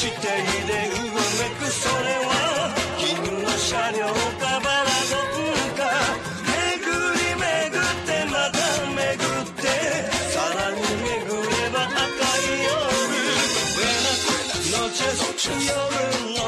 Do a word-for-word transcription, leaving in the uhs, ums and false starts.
地底でうごめくそれは金の車両かバラドンか巡り巡ってまた巡ってさらに巡れば赤い夜 Buenas noches夜の